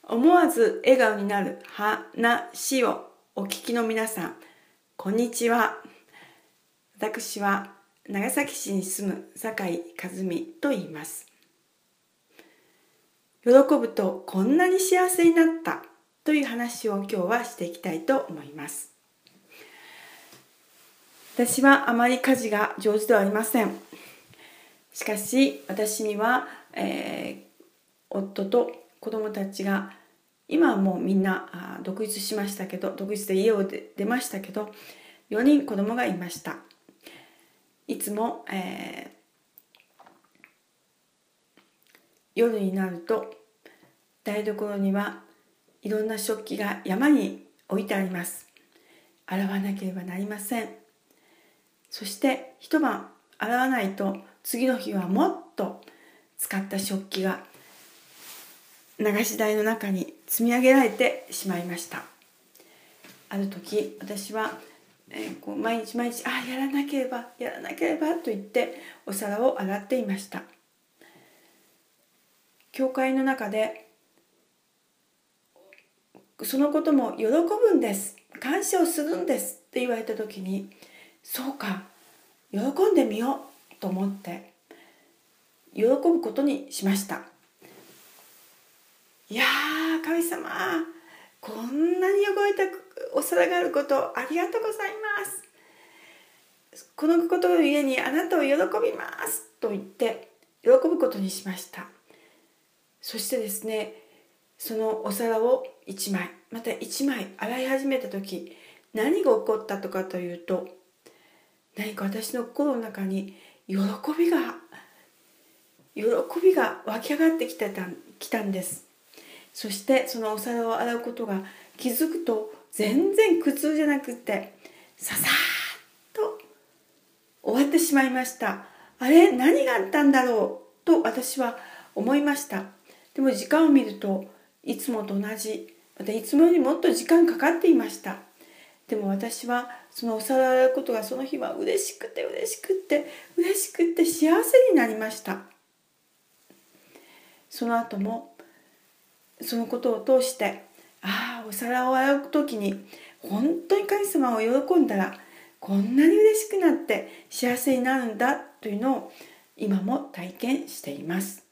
思わず笑顔になる話をお聞きの皆さん、こんにちは。私は長崎市に住む酒井和美と言います。喜ぶとこんなに幸せになったという話を今日はしていきたいと思います。私はあまり家事が上手ではありません。しかし私には、夫と子供たちが今はもうみんな独立しましたけど、独立で家を出ましたけど、4人子供がいました。いつも、夜になると台所にはいろんな食器が山に置いてあります。洗わなければなりません。そして一晩洗わないと次の日はもっと使った食器が流し台の中に積み上げられてしまいました。ある時私は、毎日やらなければと言ってお皿を洗っていました。教会の中でそのことも喜ぶんです、感謝をするんですって言われた時に、そうか、喜んでみようと思って喜ぶことにしました。いやー、神様、こんなに汚れたお皿があることありがとうございます。このことの家にあなたを喜びますと言って喜ぶことにしました。そしてですね、そのお皿を1枚また1枚洗い始めた時、何が起こったとかというと、何か私の心の中に喜びが湧き上がってきたんです。そしてそのお皿を洗うことが気づくと全然苦痛じゃなくてささーっと終わってしまいました。あれ、何があったんだろうと私は思いました。でも時間を見るといつもと同じ、またいつもよりもっと時間かかっていました。でも私はそのお皿を洗うことがその日は嬉しくて幸せになりました。その後もそのことを通して、お皿を洗う時に本当に神様を喜んだらこんなに嬉しくなって幸せになるんだというのを今も体験しています。